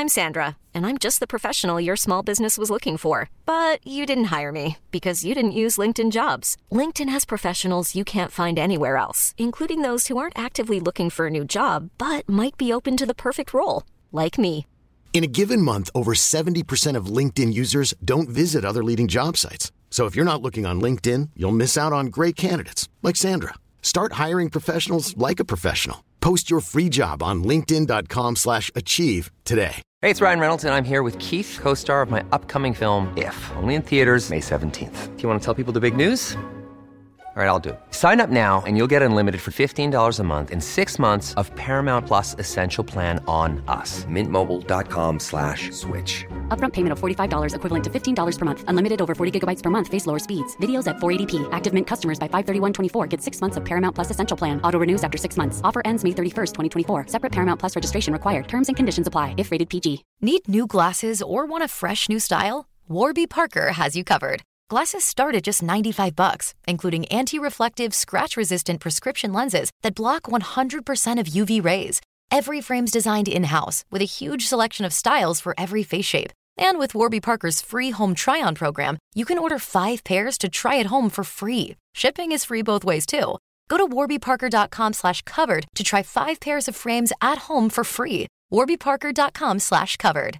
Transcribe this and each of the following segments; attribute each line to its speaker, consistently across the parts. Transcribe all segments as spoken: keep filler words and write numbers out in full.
Speaker 1: I'm Sandra, and I'm just the professional your small business was looking for. But you didn't hire me because you didn't use LinkedIn Jobs. LinkedIn has professionals you can't find anywhere else, including those who aren't actively looking for a new job, but might be open to the perfect role, like me.
Speaker 2: In a given month, over seventy percent of LinkedIn users don't visit other leading job sites. So if you're not looking on LinkedIn, you'll miss out on great candidates like Sandra. Start hiring professionals like a professional. Post your free job on linkedin dot com slash achieve today.
Speaker 3: Hey, it's Ryan Reynolds, and I'm here with Keith, co-star of my upcoming film, If, only in theaters May seventeenth. Do you want to tell people the big news? All right, I'll do it. Sign up now and you'll get unlimited for fifteen dollars a month and six months of Paramount Plus Essential Plan on us. Mint Mobile dot com slash switch.
Speaker 4: Upfront payment of forty-five dollars equivalent to fifteen dollars per month. Unlimited over forty gigabytes per month. Face lower speeds. Videos at four eighty p. Active Mint customers by five thirty-one twenty-four get six months of Paramount Plus Essential Plan. Auto renews after six months. Offer ends May thirty-first, twenty twenty-four. Separate Paramount Plus registration required. Terms and conditions apply if rated P G.
Speaker 5: Need new glasses or want a fresh new style? Warby Parker has you covered. Glasses start at just ninety-five bucks, including anti-reflective, scratch-resistant prescription lenses that block one hundred percent of U V rays. Every frame's designed in-house with a huge selection of styles for every face shape. And with Warby Parker's free home try-on program, you can order five pairs to try at home for free. Shipping is free both ways, too. Go to warby parker dot com slash covered to try five pairs of frames at home for free. warby parker dot com slash covered.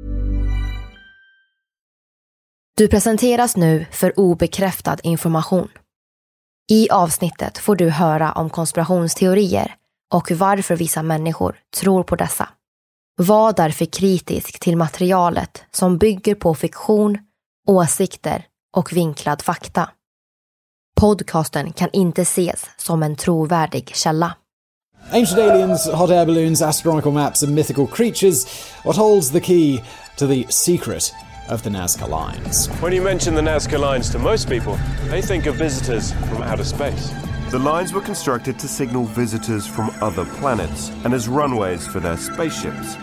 Speaker 6: Du presenteras nu för obekräftad information. I avsnittet får du höra om konspirationsteorier och varför vissa människor tror på dessa. Var därför kritisk till materialet som bygger på fiktion, åsikter och vinklad fakta. Podcasten kan inte ses som en trovärdig källa.
Speaker 7: Ancient aliens, hot air balloons, astronomical maps and mythical creatures. What holds the key to the secret of the Nazca Lines?
Speaker 8: When you mention the Nazca Lines to most people, they think of visitors from outer space.
Speaker 9: The lines were constructed to signal visitors from other planets and as runways for their spaceships.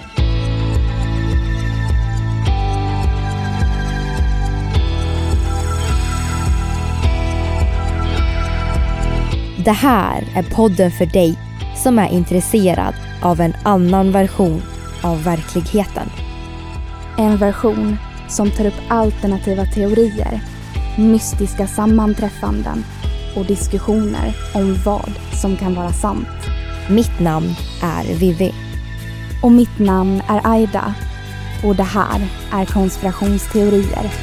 Speaker 10: Det här är podden för dig som är intresserad av en annan version av verkligheten.
Speaker 11: En version som tar upp alternativa teorier, mystiska sammanträffanden och diskussioner om vad som kan vara sant.
Speaker 10: Mitt namn är Vivi.
Speaker 11: Och mitt namn är Aida. Och det här är konspirationsteorier.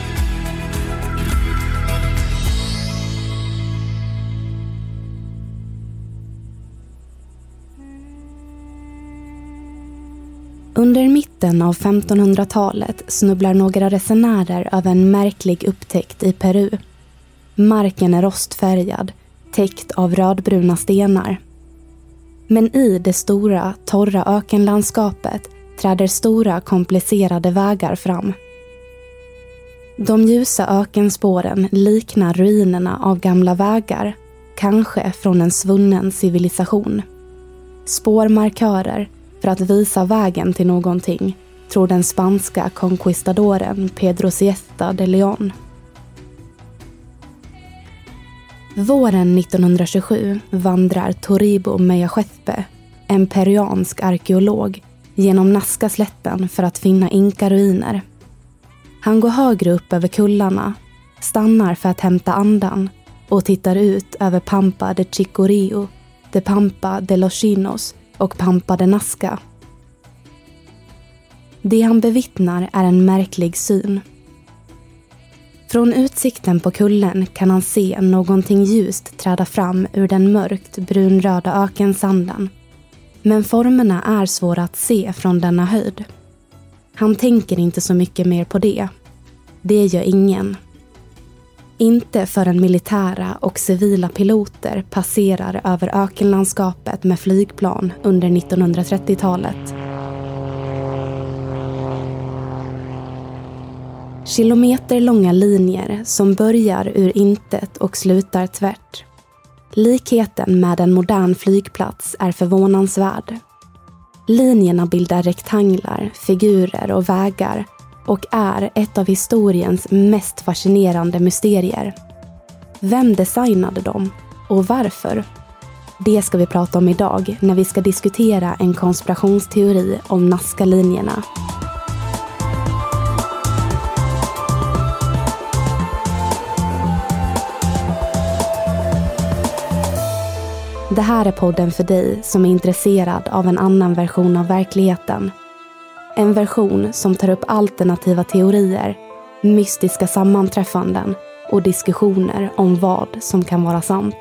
Speaker 11: Under mitten av femtonhundratalet snubblar några resenärer över en märklig upptäckt i Peru. Marken är rostfärgad, täckt av rödbruna stenar. Men i det stora, torra ökenlandskapet träder stora, komplicerade vägar fram. De ljusa ökenspåren liknar ruinerna av gamla vägar, kanske från en svunnen civilisation. Spårmarkörer för att visa vägen till någonting, tror den spanska conquistadoren Pedro Siesta de León. Våren nittonhundratjugosju vandrar Toribio Meyahuespe, en peruansk arkeolog, genom Nazca-slätten för att finna inka-ruiner. Han går högre upp över kullarna, stannar för att hämta andan och tittar ut över Pampa de Chicureo, de Pampa de los Chinos och Pampa de Nazca. Det han bevittnar är en märklig syn. Från utsikten på kullen kan han se någonting ljust träda fram ur den mörkt brunröda ökensanden. Men formerna är svåra att se från denna höjd. Han tänker inte så mycket mer på det. Det gör ingen. Inte förrän militära och civila piloter passerar över ökenlandskapet med flygplan under nittonhundratrettiotalet. Kilometerlånga linjer som börjar ur intet och slutar tvärt. Likheten med en modern flygplats är förvånansvärd. Linjerna bildar rektanglar, figurer och vägar och är ett av historiens mest fascinerande mysterier. Vem designade dem och varför? Det ska vi prata om idag när vi ska diskutera en konspirationsteori om Nazca-linjerna. Det här är podden för dig som är intresserad av en annan version av verkligheten. En version som tar upp alternativa teorier, mystiska sammanträffanden och diskussioner om vad som kan vara sant.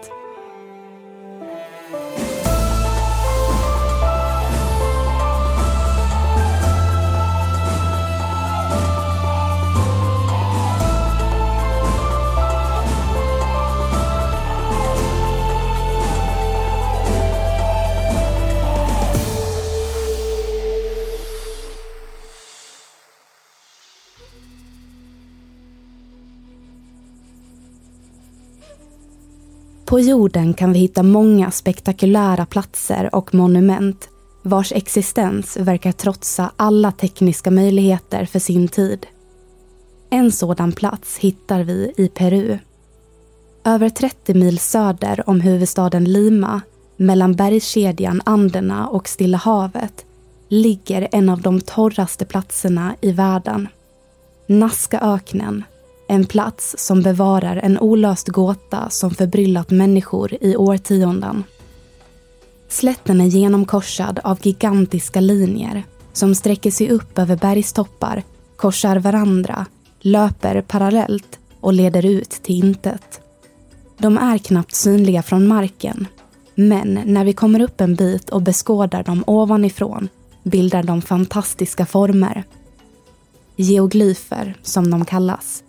Speaker 11: På jorden kan vi hitta många spektakulära platser och monument vars existens verkar trotsa alla tekniska möjligheter för sin tid. En sådan plats hittar vi i Peru. Över trettio mil söder om huvudstaden Lima, mellan bergskedjan Anderna och Stilla havet, ligger en av de torraste platserna i världen. Nazcaöknen. En plats som bevarar en olöst gåta som förbryllat människor i årtionden. Slätten är genomkorsad av gigantiska linjer som sträcker sig upp över bergstoppar, korsar varandra, löper parallellt och leder ut till intet. De är knappt synliga från marken, men när vi kommer upp en bit och beskådar dem ovanifrån bildar de fantastiska former. Geoglyfer, som de kallas.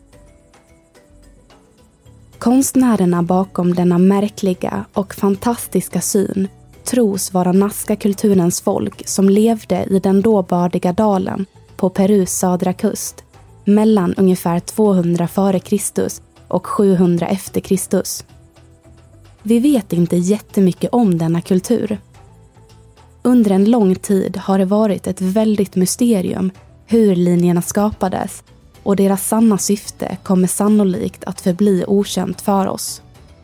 Speaker 11: Konstnärerna bakom denna märkliga och fantastiska syn tros vara Nazca-kulturens folk som levde i den då bördiga dalen på Perus södra kust mellan ungefär tvåhundra före Kristus och sjuhundra efter Kristus. Vi vet inte jättemycket om denna kultur. Under en lång tid har det varit ett väldigt mysterium hur linjerna skapades, och deras sanna syfte kommer sannolikt att förbli okänt för oss.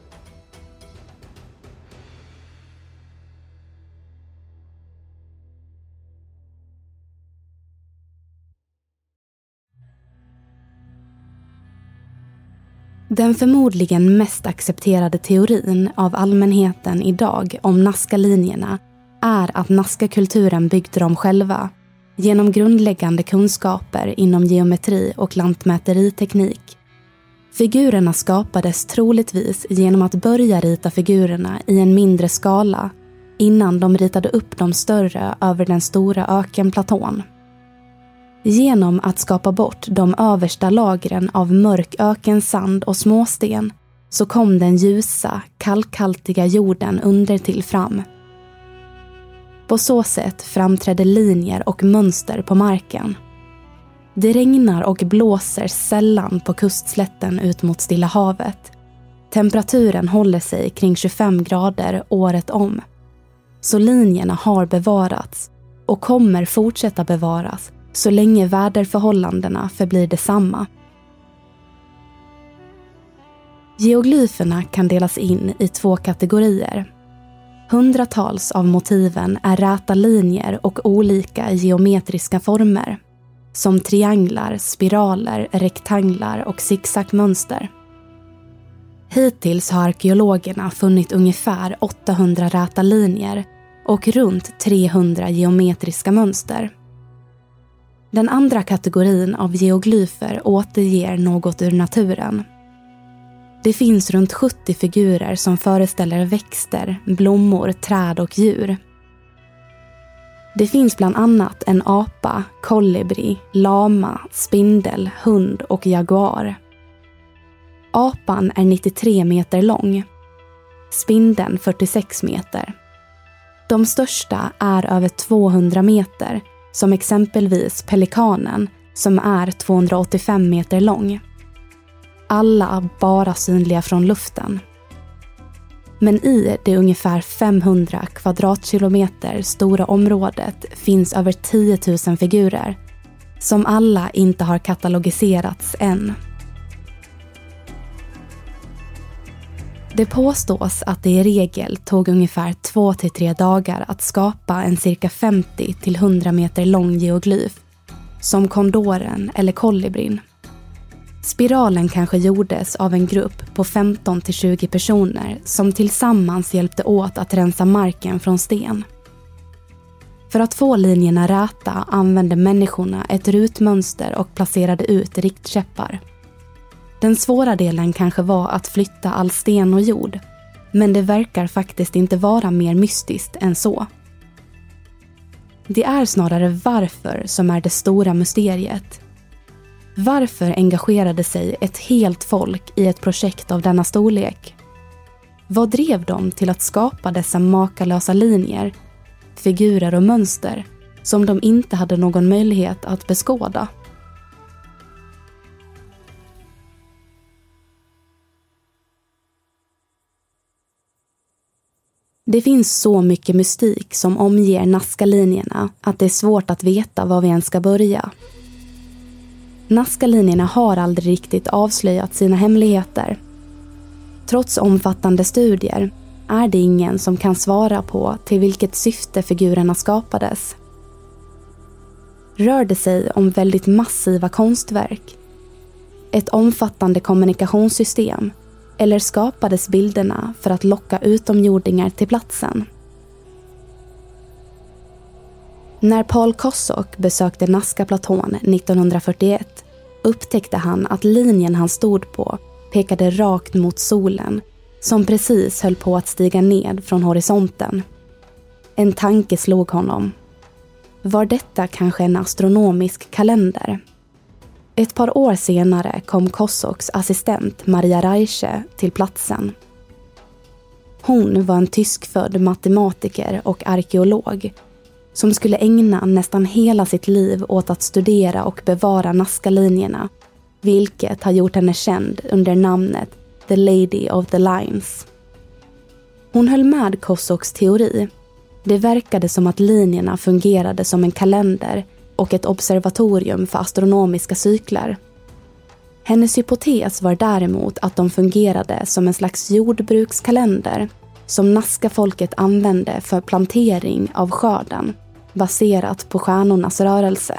Speaker 11: Den förmodligen mest accepterade teorin av allmänheten idag om Nazca-linjerna är att Nazca-kulturen byggde dem själva genom grundläggande kunskaper inom geometri och lantmäteriteknik. Figurerna skapades troligtvis genom att börja rita figurerna i en mindre skala innan de ritade upp dem större över den stora ökenplatån. Genom att skapa bort de översta lagren av mörk ökensand och småsten så kom den ljusa, kalkhaltiga jorden undertill fram. På så sätt framträdde linjer och mönster på marken. Det regnar och blåser sällan på kustslätten ut mot Stilla havet. Temperaturen håller sig kring tjugofem grader året om. Så linjerna har bevarats och kommer fortsätta bevaras så länge väderförhållandena förblir detsamma. Geoglyferna kan delas in i två kategorier. Hundratals av motiven är räta linjer och olika geometriska former, som trianglar, spiraler, rektanglar och zigzagmönster. Hittills har arkeologerna funnit ungefär åttahundra räta linjer och runt trehundra geometriska mönster. Den andra kategorin av geoglyfer återger något ur naturen. Det finns runt sjuttio figurer som föreställer växter, blommor, träd och djur. Det finns bland annat en apa, kolibri, lama, spindel, hund och jaguar. Apan är nittiotre meter lång. Spindeln fyrtiosex meter. De största är över tvåhundra meter, som exempelvis pelikanen som är tvåhundraåttiofem meter lång. Alla bara synliga från luften. Men i det ungefär femhundra kvadratkilometer stora området finns över tio tusen figurer som alla inte har katalogiserats än. Det påstås att det i regel tog ungefär två till tre dagar att skapa en cirka femtio till hundra meter lång geoglyf, som kondoren eller kolibrin. Spiralen kanske gjordes av en grupp på femton till tjugo personer som tillsammans hjälpte åt att rensa marken från sten. För att få linjerna räta använde människorna ett rutmönster och placerade ut riktkäppar. Den svåra delen kanske var att flytta all sten och jord, men det verkar faktiskt inte vara mer mystiskt än så. Det är snarare varför som är det stora mysteriet. Varför engagerade sig ett helt folk i ett projekt av denna storlek? Vad drev dem till att skapa dessa makalösa linjer, figurer och mönster som de inte hade någon möjlighet att beskåda? Det finns så mycket mystik som omger Nazca-linjerna att det är svårt att veta var vi ens ska börja. Nazca-linjerna har aldrig riktigt avslöjat sina hemligheter. Trots omfattande studier är det ingen som kan svara på till vilket syfte figurerna skapades. Rör det sig om väldigt massiva konstverk, ett omfattande kommunikationssystem, eller skapades bilderna för att locka utomjordingar till platsen? När Paul Kosok besökte Nazca-platån nittonhundrafyrtioett upptäckte han att linjen han stod på pekade rakt mot solen som precis höll på att stiga ned från horisonten. En tanke slog honom. Var detta kanske en astronomisk kalender? Ett par år senare kom Kosoks assistent Maria Reiche till platsen. Hon var en tyskfödd matematiker och arkeolog som skulle ägna nästan hela sitt liv åt att studera och bevara Nazca-linjerna, vilket har gjort henne känd under namnet The Lady of the Lines. Hon höll med Kosoks teori. Det verkade som att linjerna fungerade som en kalender och ett observatorium för astronomiska cykler. Hennes hypotes var däremot att de fungerade som en slags jordbrukskalender som Nazca-folket använde för plantering av skörden, baserat på stjärnornas rörelse.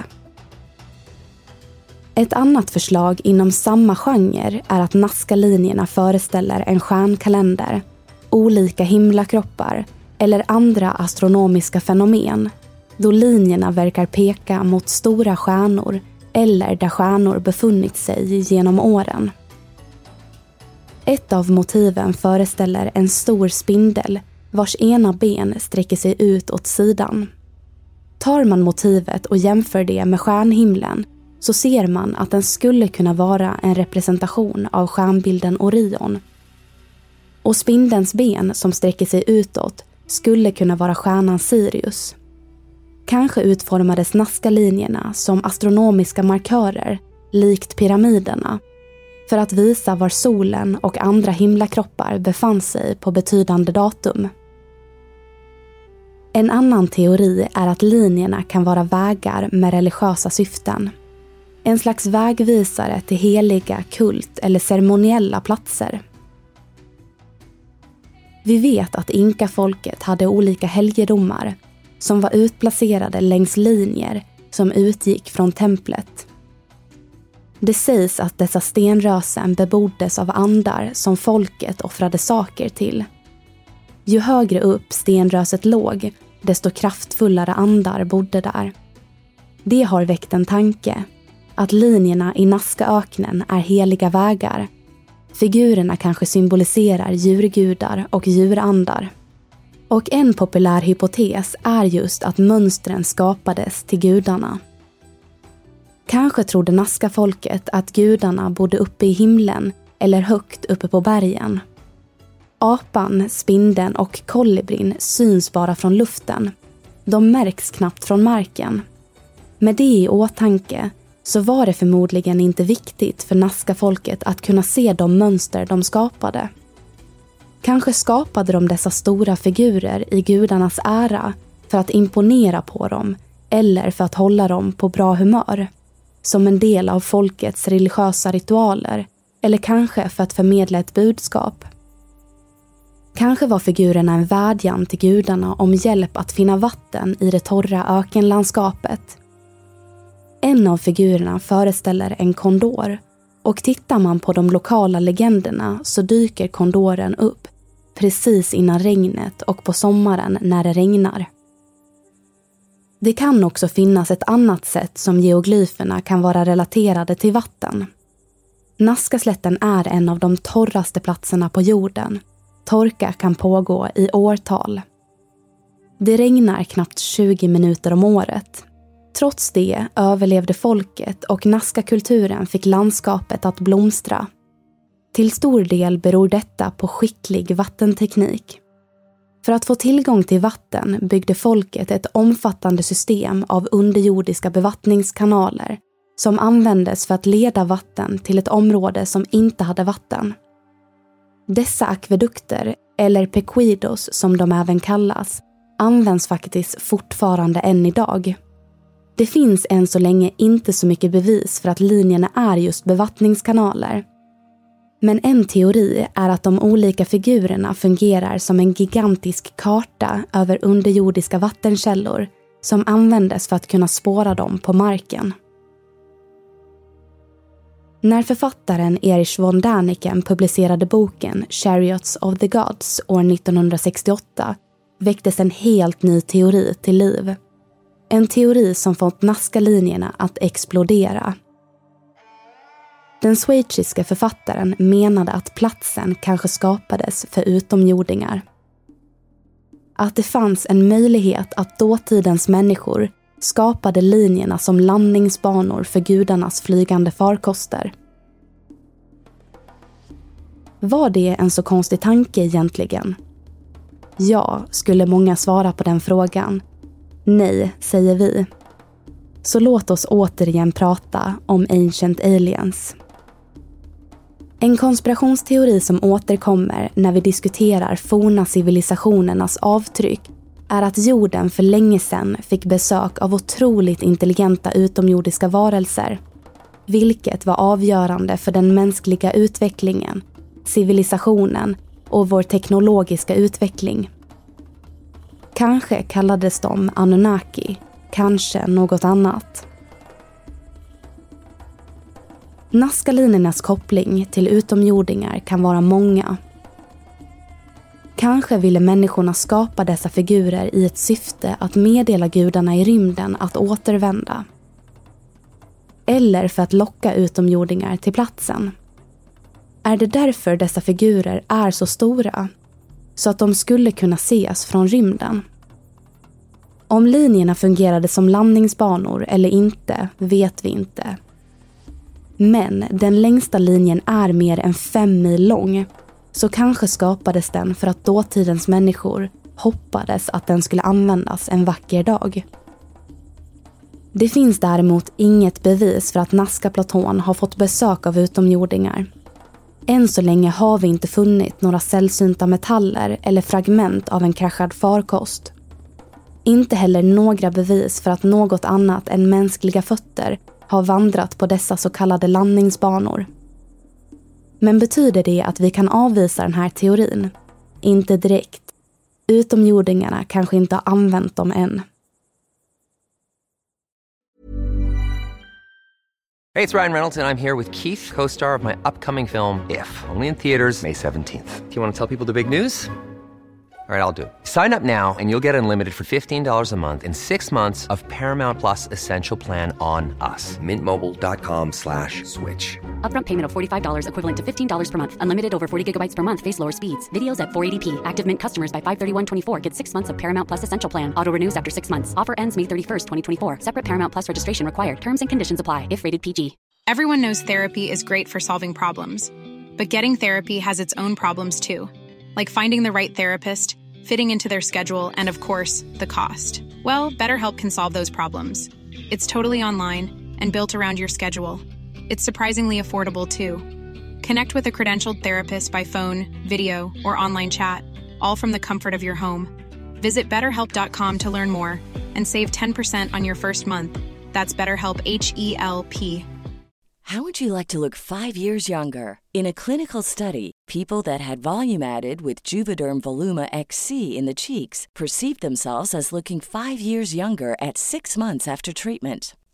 Speaker 11: Ett annat förslag inom samma genre är att Nazca-linjerna föreställer en stjärnkalender, olika himlakroppar eller andra astronomiska fenomen, då linjerna verkar peka mot stora stjärnor eller där stjärnor befunnit sig genom åren. Ett av motiven föreställer en stor spindel vars ena ben sträcker sig ut åt sidan. Tar man motivet och jämför det med stjärnhimlen så ser man att den skulle kunna vara en representation av stjärnbilden Orion. Och spindelns ben som sträcker sig utåt skulle kunna vara stjärnan Sirius. Kanske utformades Nazca-linjerna som astronomiska markörer, likt pyramiderna, för att visa var solen och andra himlakroppar befann sig på betydande datum. En annan teori är att linjerna kan vara vägar med religiösa syften. En slags vägvisare till heliga, kult eller ceremoniella platser. Vi vet att inkafolket hade olika helgedomar som var utplacerade längs linjer som utgick från templet. Det sägs att dessa stenrösen beboddes av andar som folket offrade saker till. Ju högre upp stenröset låg, desto kraftfullare andar bodde där. Det har väckt en tanke, att linjerna i Nazca-öknen är heliga vägar. Figurerna kanske symboliserar djurgudar och djurandar. Och en populär hypotes är just att mönstren skapades till gudarna. Kanske trodde Nazca-folket att gudarna bodde uppe i himlen eller högt uppe på bergen. Apan, spindeln och kolibrin syns bara från luften. De märks knappt från marken. Med det i åtanke så var det förmodligen inte viktigt för Nazca-folket att kunna se de mönster de skapade. Kanske skapade de dessa stora figurer i gudarnas ära för att imponera på dem eller för att hålla dem på bra humör, som en del av folkets religiösa ritualer, eller kanske för att förmedla ett budskap. Kanske var figurerna en vädjan till gudarna om hjälp att finna vatten i det torra ökenlandskapet. En av figurerna föreställer en kondor Och tittar man på de lokala legenderna så dyker kondoren upp precis innan regnet och på sommaren när det regnar. Det kan också finnas ett annat sätt som geoglyferna kan vara relaterade till vatten. Nazca-slätten är en av de torraste platserna på jorden. Torka kan pågå i årtal. Det regnar knappt tjugo minuter om året. Trots det överlevde folket och Nazca-kulturen fick landskapet att blomstra. Till stor del beror detta på skicklig vattenteknik. För att få tillgång till vatten byggde folket ett omfattande system av underjordiska bevattningskanaler som användes för att leda vatten till ett område som inte hade vatten. Dessa akvedukter, eller pequidos som de även kallas, används faktiskt fortfarande än idag. Det finns än så länge inte så mycket bevis för att linjerna är just bevattningskanaler. Men en teori är att de olika figurerna fungerar som en gigantisk karta över underjordiska vattenkällor som användes för att kunna spåra dem på marken. När författaren Erich von Däniken publicerade boken Chariots of the Gods år nittonhundrasextioåtta väcktes en helt ny teori till liv. En teori som fått Nazca-linjerna att explodera. Den schweiziska författaren menade att platsen kanske skapades för utomjordingar. Att det fanns en möjlighet att dåtidens människor skapade linjerna som landningsbanor för gudarnas flygande farkoster. Var det en så konstig tanke egentligen? Ja, skulle många svara på den frågan. Nej, säger vi. Så låt oss återigen prata om Ancient Aliens. En konspirationsteori som återkommer när vi diskuterar forna civilisationernas avtryck är att jorden för länge sedan fick besök av otroligt intelligenta utomjordiska varelser, vilket var avgörande för den mänskliga utvecklingen, civilisationen och vår teknologiska utveckling. Kanske kallades de Anunnaki, kanske något annat. Nazca-linjernas koppling till utomjordingar kan vara många. Kanske ville människorna skapa dessa figurer i ett syfte att meddela gudarna i rymden att återvända. Eller för att locka utomjordingar till platsen. Är det därför dessa figurer är så stora? Så att de skulle kunna ses från rymden? Om linjerna fungerade som landningsbanor eller inte vet vi inte. Men den längsta linjen är mer än fem mil lång, så kanske skapades den för att dåtidens människor hoppades att den skulle användas en vacker dag. Det finns däremot inget bevis för att Nazca-platån har fått besök av utomjordingar. Än så länge har vi inte funnit några sällsynta metaller eller fragment av en kraschad farkost. Inte heller några bevis för att något annat än mänskliga fötter har vandrat på dessa så kallade landningsbanor. Men betyder det att vi kan avvisa den här teorin? Inte direkt. Utomjordingarna kanske inte har använt dem än.
Speaker 3: Hey, it's Ryan Reynolds, and I'm here with Keith, co-star of my upcoming film, If, only in theaters May seventeenth. Do you want to tell people the big news? All right, I'll do it. Sign up now and you'll get unlimited for fifteen dollars a month and six months of Paramount Plus Essential Plan on us. Mint Mobile dot com slash switch.
Speaker 4: Upfront payment of forty-five dollars equivalent to fifteen dollars per month. Unlimited over forty gigabytes per month. Face lower speeds. Videos at four eighty p. Active Mint customers by five thirty-one twenty-four get six months of Paramount Plus Essential Plan. Auto renews after six months. Offer ends May thirty-first, twenty twenty-four. Separate Paramount Plus registration required. Terms and conditions apply if rated P G.
Speaker 12: Everyone knows therapy is great for solving problems. But getting therapy has its own problems too. Like finding the right therapist, fitting into their schedule, and of course, the cost. Well, BetterHelp can solve those problems. It's totally online and built around your schedule. It's surprisingly affordable too. Connect with a credentialed therapist by phone, video, or online chat, all from the comfort of your home. Visit better help dot com to learn more and save ten percent on your first month. That's BetterHelp, H E L P.
Speaker 13: How would you like to look five years younger? In a clinical study, people that had volume added with Juvederm Voluma X C in the cheeks perceived themselves as looking five years younger at six months after treatment.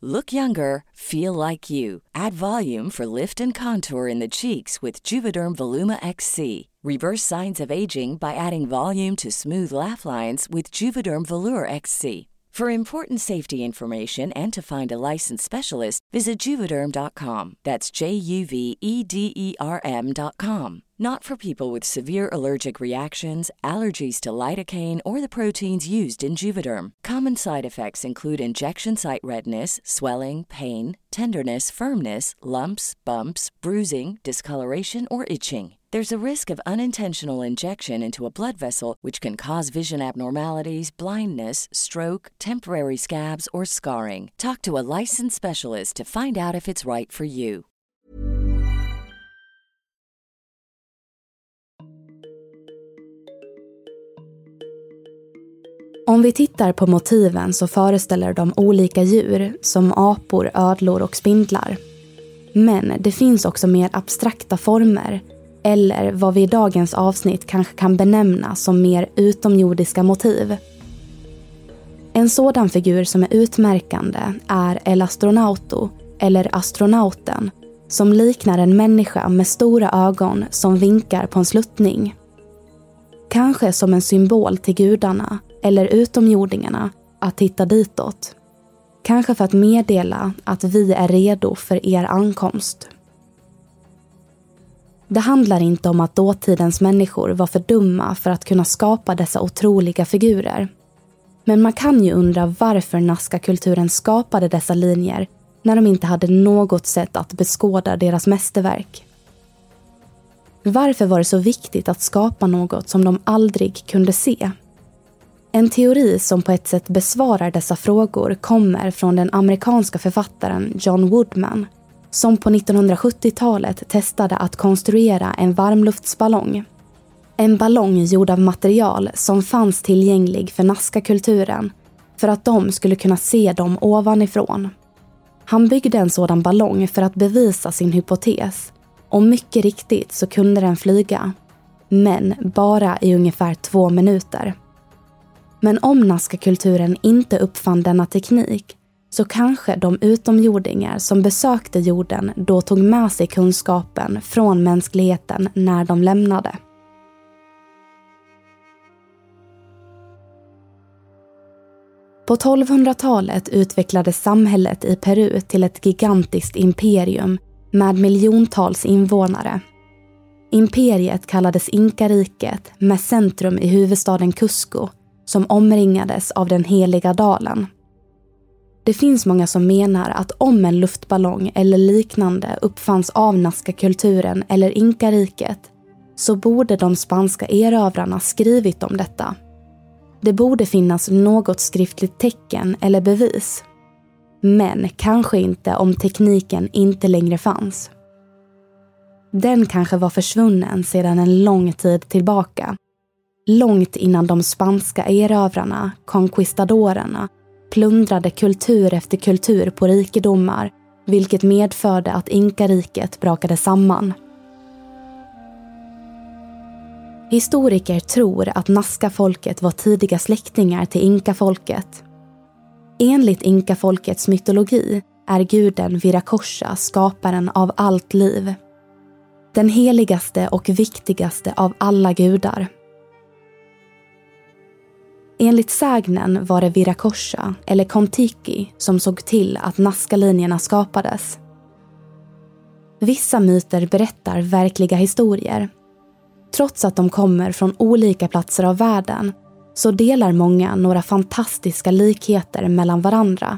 Speaker 13: Look younger, feel like you. Add volume for lift and contour in the cheeks with Juvederm Voluma X C. Reverse signs of aging by adding volume to smooth laugh lines with Juvederm Volure X C. For important safety information and to find a licensed specialist, visit Juvederm dot com. That's J U V E D E R M dot com. Not for people with severe allergic reactions, allergies to lidocaine, or the proteins used in Juvederm. Common side effects include injection site redness, swelling, pain, tenderness, firmness, lumps, bumps, bruising, discoloration, or itching. There's a risk of unintentional injection into a blood vessel, which can cause vision abnormalities, blindness, stroke, temporary scabs, or scarring. Talk to a licensed specialist to find out if it's right for you.
Speaker 11: Om vi tittar på motiven så föreställer de olika djur som apor, ödlor och spindlar. Men det finns också mer abstrakta former, eller vad vi i dagens avsnitt kanske kan benämna som mer utomjordiska motiv. En sådan figur som är utmärkande är El Astronauto, eller astronauten, som liknar en människa med stora ögon som vinkar på en sluttning. Kanske som en symbol till gudarna eller utomjordingarna att titta ditåt. Kanske för att meddela att vi är redo för er ankomst. Det handlar inte om att dåtidens människor var för dumma för att kunna skapa dessa otroliga figurer. Men man kan ju undra varför Nazca-kulturen skapade dessa linjer när de inte hade något sätt att beskåda deras mästerverk. Varför var det så viktigt att skapa något som de aldrig kunde se? En teori som på ett sätt besvarar dessa frågor kommer från den amerikanska författaren John Woodman, som på nittonhundrasjuttiotalet testade att konstruera en varmluftsballong. En ballong gjord av material som fanns tillgänglig för Nazca-kulturen för att de skulle kunna se dem ovanifrån. Han byggde en sådan ballong för att bevisa sin hypotes, och mycket riktigt så kunde den flyga, men bara i ungefär två minuter. Men om Nazca-kulturen inte uppfann denna teknik så kanske de utomjordingar som besökte jorden då tog med sig kunskapen från mänskligheten när de lämnade. På tolvhundratalet utvecklades samhället i Peru till ett gigantiskt imperium med miljontals invånare. Imperiet kallades Inkariket med centrum i huvudstaden Cusco, som omringades av den heliga dalen. Det finns många som menar att om en luftballong eller liknande uppfanns av Nazca-kulturen eller Inkariket så borde de spanska erövrarna skrivit om detta. Det borde finnas något skriftligt tecken eller bevis. Men kanske inte om tekniken inte längre fanns. Den kanske var försvunnen sedan en lång tid tillbaka. Långt innan de spanska erövrarna, conquistadorerna, plundrade kultur efter kultur på rikedomar, vilket medförde att Inkariket brakade samman. Historiker tror att Nazca-folket var tidiga släktingar till Inka-folket. Enligt Inka-folkets mytologi är guden Viracocha skaparen av allt liv. Den heligaste och viktigaste av alla gudar. Enligt sägnen var det Viracocha eller Kontiki som såg till att Nazca-linjerna skapades. Vissa myter berättar verkliga historier. Trots att de kommer från olika platser av världen så delar många några fantastiska likheter mellan varandra.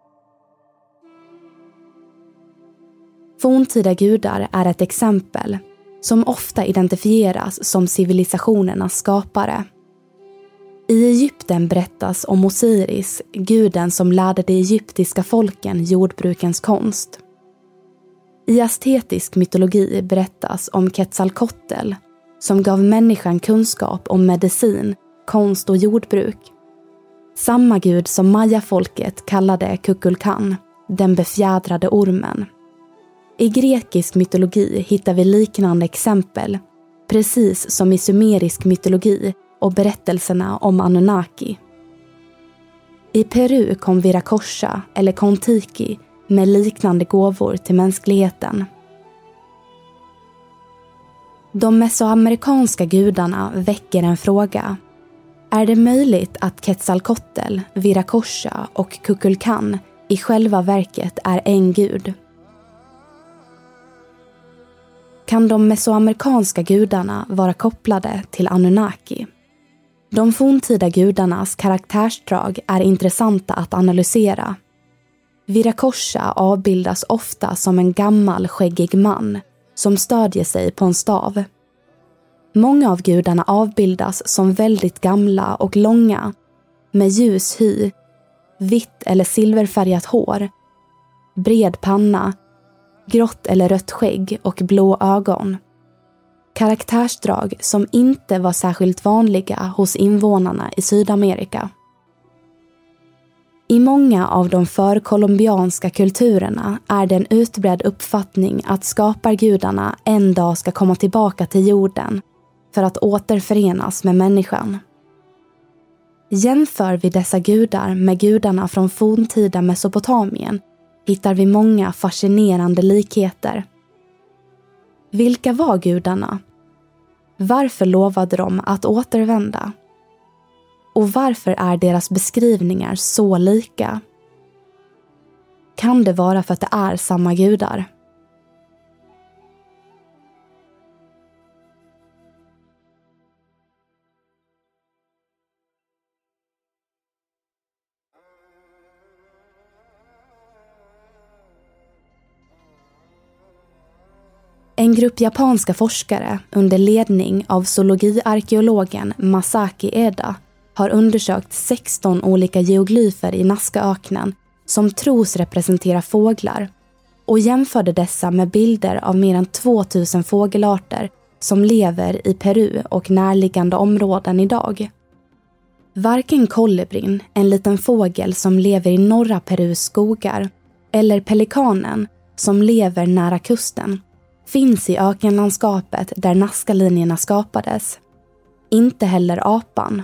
Speaker 11: Forntida gudar är ett exempel som ofta identifieras som civilisationernas skapare. I Egypten berättas om Osiris, guden som lärde de egyptiska folken jordbrukens konst. I aztetisk mytologi berättas om Quetzalcoatl, som gav människan kunskap om medicin, konst och jordbruk. Samma gud som Maya-folket kallade Kukulkan, den befjädrade ormen. I grekisk mytologi hittar vi liknande exempel, precis som i sumerisk mytologi och berättelserna om Anunnaki. I Peru kom Viracocha eller Kontiki med liknande gåvor till mänskligheten. De mesoamerikanska gudarna väcker en fråga. Är det möjligt att Quetzalcoatl, Viracocha och Kukulkan i själva verket är en gud? Kan de mesoamerikanska gudarna vara kopplade till Anunnaki? De forntida gudarnas karaktärsdrag är intressanta att analysera. Viracocha avbildas ofta som en gammal skäggig man som stödjer sig på en stav. Många av gudarna avbildas som väldigt gamla och långa, med ljus hy, vitt eller silverfärgat hår, bred panna, grått eller rött skägg och blå ögon. Karaktärsdrag som inte var särskilt vanliga hos invånarna i Sydamerika. I många av de förkolumbianska kulturerna är det en utbredd uppfattning att skapargudarna en dag ska komma tillbaka till jorden för att återförenas med människan. Jämför vi dessa gudar med gudarna från forntida Mesopotamien hittar vi många fascinerande likheter. Vilka var gudarna? Varför lovade de att återvända? Och varför är deras beskrivningar så lika? Kan det vara för att det är samma gudar? En grupp japanska forskare under ledning av zoologiarkeologen Masaki Eda har undersökt sexton olika geoglyfer i Nazcaöknen som tros representera fåglar och jämförde dessa med bilder av mer än tvåtusen fågelarter som lever i Peru och närliggande områden idag. Varken kolibrin, en liten fågel som lever i norra Perus skogar, eller pelikanen som lever nära kusten finns i ökenlandskapet där Nazca-linjerna skapades. Inte heller apan.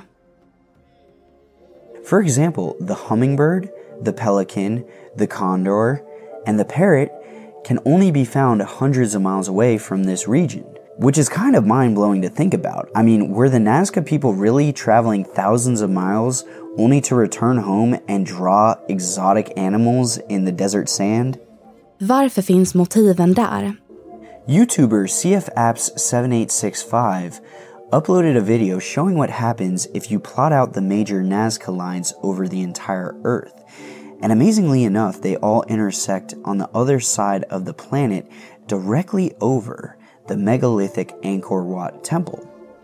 Speaker 14: For example, the hummingbird, the pelican, the condor, and the parrot can only be found hundreds of miles away from this region, which is kind of mind-blowing to think about. I mean, were the Nazca people really traveling thousands of miles only to return home and draw exotic animals in the desert sand?
Speaker 11: Varför finns motiven där?
Speaker 14: YouTuber C F Apps seven eight six five uploaded a video showing what happens if you plot out the major Nazca lines over the entire Earth. And amazingly enough, they all intersect on the other side of the planet directly over the megalithic Angkor Wat Temple.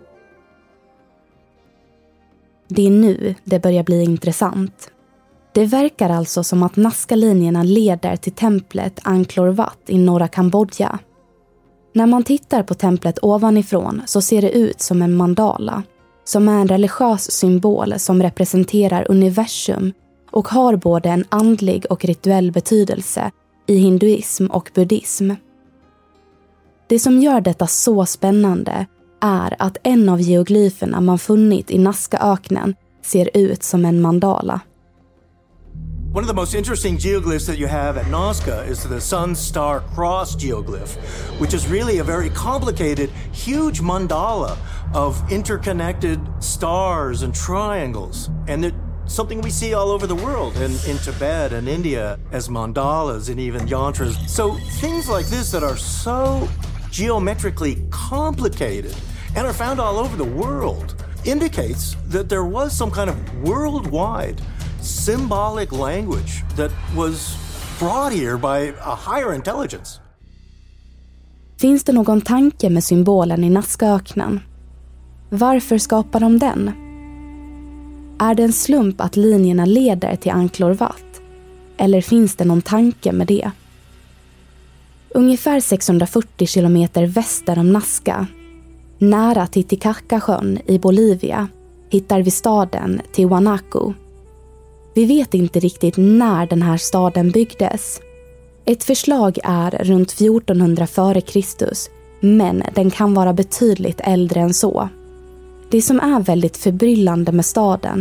Speaker 11: Det är nu det börjar bli intressant. Det verkar alltså som att Nazca-linjerna leder till templet Angkor Wat i norra Kambodja. När man tittar på templet ovanifrån så ser det ut som en mandala, som är en religiös symbol som representerar universum och har både en andlig och rituell betydelse i hinduism och buddhism. Det som gör detta så spännande är att en av geoglyferna man funnit i Nazcaöknen ser ut som en mandala.
Speaker 15: One of the most interesting geoglyphs that you have at Nazca is the Sun-Star Cross geoglyph, which is really a very complicated, huge mandala of interconnected stars and triangles. And it's something we see all over the world, in, in Tibet and India, as mandalas and even yantras. So things like this that are so geometrically complicated and are found all over the world indicates that there was some kind of worldwide symbolic language that was brought here by a higher intelligence.
Speaker 11: Finns det någon tanke med symbolen i Nazcaöknen? Varför skapar de den? Är det en slump att linjerna leder till Angkor Wat? Eller finns det någon tanke med det? Ungefär sexhundrafyrtio kilometer väster om Nazca, nära Titicacasjön i Bolivia, hittar vi staden Tiwanaku. Vi vet inte riktigt när den här staden byggdes. Ett förslag är runt fjortonhundra före Kristus, men den kan vara betydligt äldre än så. Det som är väldigt förbryllande med staden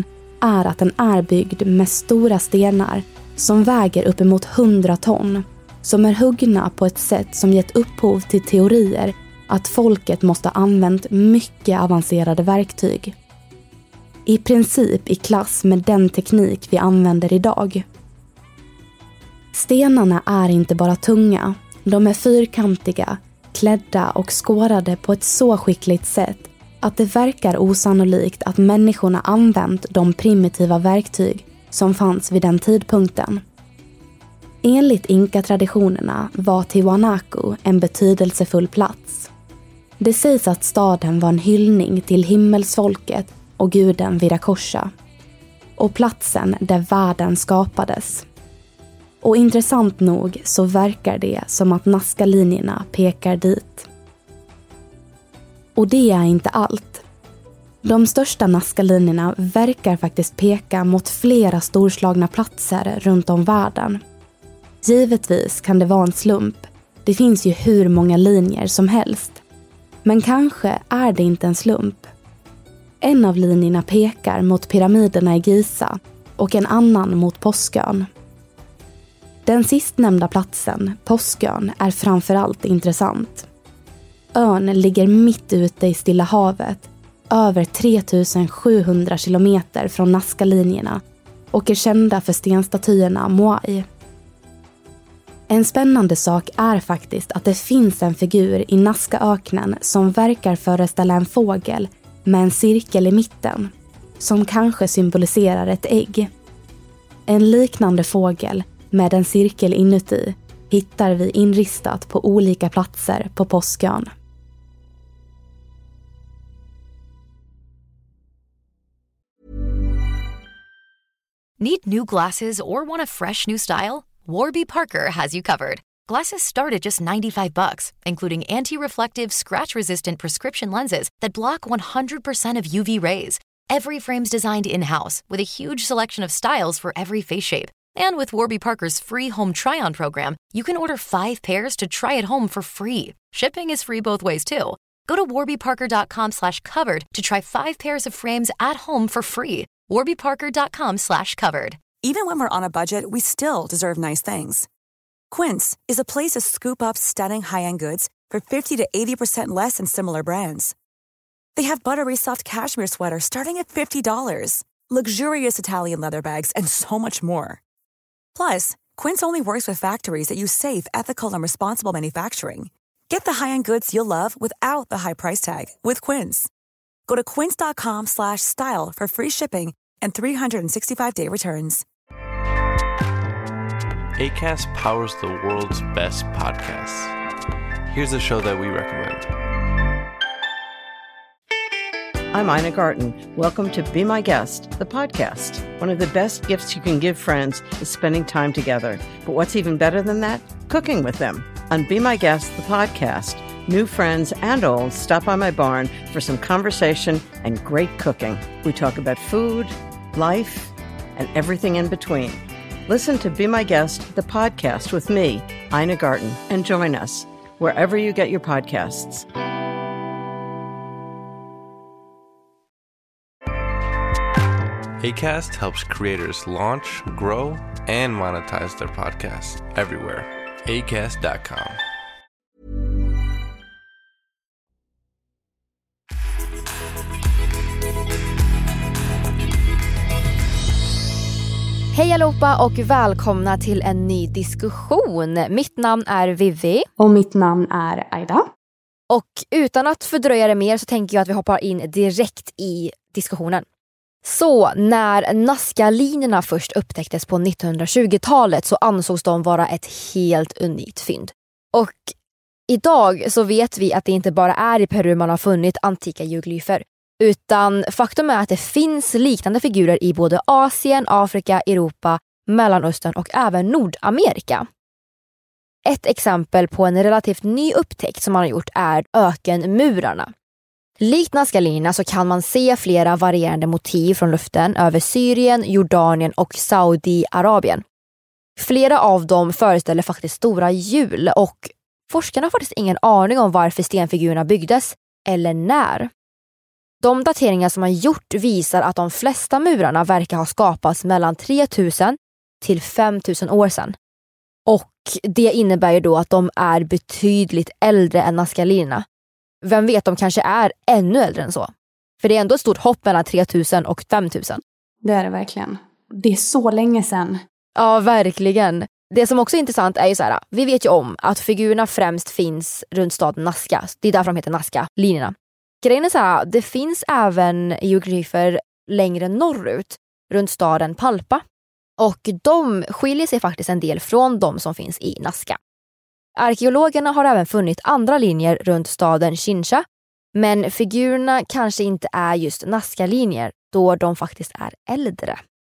Speaker 11: är att den är byggd med stora stenar som väger uppemot hundra ton, som är huggna på ett sätt som gett upphov till teorier att folket måste ha använt mycket avancerade verktyg. I princip i klass med den teknik vi använder idag. Stenarna är inte bara tunga, de är fyrkantiga, klädda och skårade på ett så skickligt sätt att det verkar osannolikt att människorna använt de primitiva verktyg som fanns vid den tidpunkten. Enligt inka-traditionerna var Tiwanaku en betydelsefull plats. Det sägs att staden var en hyllning till himmelsfolket och guden Viracocha, och platsen där världen skapades. Och intressant nog så verkar det som att Nazca-linjerna pekar dit. Och det är inte allt. De största Nazca-linjerna verkar faktiskt peka mot flera storslagna platser runt om världen. Givetvis kan det vara en slump. Det finns ju hur många linjer som helst. Men kanske är det inte en slump. En av linjerna pekar mot pyramiderna i Giza och en annan mot Påskön. Den sistnämnda platsen, Påskön, är framförallt intressant. Ön ligger mitt ute i Stilla havet, över tre tusen sjuhundra kilometer från Nazca-linjerna och är kända för stenstatyerna Moai. En spännande sak är faktiskt att det finns en figur i Nazcaöknen som verkar föreställa en fågel med en cirkel i mitten, som kanske symboliserar ett ägg. En liknande fågel med en cirkel inuti hittar vi inristat på olika platser på Påskön.
Speaker 5: Need new glasses or want a fresh new style? Warby Parker has you covered. Glasses start at just ninety-five bucks, including anti-reflective, scratch-resistant prescription lenses that block one hundred percent of U V rays. Every frame's designed in-house with a huge selection of styles for every face shape. And with Warby Parker's free home try-on program, you can order five pairs to try at home for free. Shipping is free both ways, too. Go to warbyparker.com slash covered to try five pairs of frames at home for free. warbyparker.com slash covered.
Speaker 16: Even when we're on a budget, we still deserve nice things. Quince is a place to scoop up stunning high-end goods for fifty to eighty percent less than similar brands. They have buttery soft cashmere sweaters starting at fifty dollars, luxurious Italian leather bags, and so much more. Plus, Quince only works with factories that use safe, ethical, and responsible manufacturing. Get the high-end goods you'll love without the high price tag with Quince. Go to quince.com slash style for free shipping and three sixty-five day returns.
Speaker 17: Acast powers the world's best podcasts. Here's a show that we recommend.
Speaker 18: I'm Ina Garten. Welcome to Be My Guest, the podcast. One of the best gifts you can give friends is spending time together. But what's even better than that? Cooking with them. On Be My Guest, the podcast, new friends and old stop by my barn for some conversation and great cooking. We talk about food, life, and everything in between. Listen to Be My Guest, the podcast with me, Ina Garten, and join us wherever you get your podcasts.
Speaker 17: Acast helps creators launch, grow, and monetize their podcasts everywhere. acast dot com.
Speaker 6: Hej allihopa och välkomna till en ny diskussion. Mitt namn är Vivi.
Speaker 11: Och mitt namn är Aida.
Speaker 6: Och utan att fördröja det mer så tänker jag att vi hoppar in direkt i diskussionen. Så när Nazca-linjerna först upptäcktes på nittonhundratjugotalet så ansågs de vara ett helt unikt fynd. Och idag så vet vi att det inte bara är i Peru man har funnit antika geoglyfer. Utan faktum är att det finns liknande figurer i både Asien, Afrika, Europa, Mellanöstern och även Nordamerika. Ett exempel på en relativt ny upptäckt som man har gjort är ökenmurarna. Likt Nazca-linjerna så kan man se flera varierande motiv från luften över Syrien, Jordanien och Saudiarabien. Flera av dem föreställer faktiskt stora hjul och forskarna har faktiskt ingen aning om varför stenfigurerna byggdes eller när. De dateringar som har gjort visar att de flesta murarna verkar ha skapats mellan tre tusen till fem tusen år sedan. Och det innebär ju då att de är betydligt äldre än Nazca-linjerna. Vem vet, de kanske är ännu äldre än så. För det är ändå ett stort hopp mellan tre tusen och fem tusen.
Speaker 11: Det är det verkligen. Det är så länge sedan.
Speaker 6: Ja, verkligen. Det som också är intressant är ju så här, vi vet ju om att figurerna främst finns runt staden Nazca. Det är därför de heter Nazca-linjerna. Grejen är så här, det finns även hieroglyfer längre norrut runt staden Palpa. Och de skiljer sig faktiskt en del från de som finns i Nazca. Arkeologerna har även funnit andra linjer runt staden Chincha, men figurerna kanske inte är just Nazca-linjer då de faktiskt är äldre.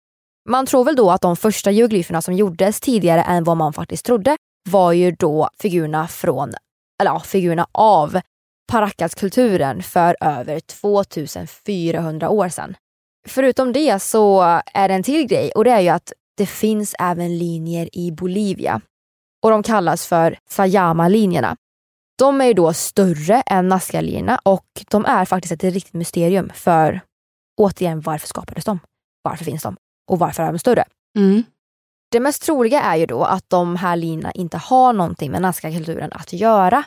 Speaker 6: Man tror väl då att de första hieroglyferna som gjordes tidigare än vad man faktiskt trodde var ju då figurerna från, eller ja, figurerna av Paracas-kulturen för över tvåtusenfyrahundra år sedan. Förutom det så är det en till grej, och det är ju att det finns även linjer i Bolivia. Och de kallas för Sayama-linjerna. De är ju då större än Nazca-linjerna och de är faktiskt ett riktigt mysterium för, återigen, varför skapades de? Varför finns de? Och varför är de större?
Speaker 11: Mm.
Speaker 6: Det mest troliga är ju då att de här linjerna inte har någonting med Nazca-kulturen att göra.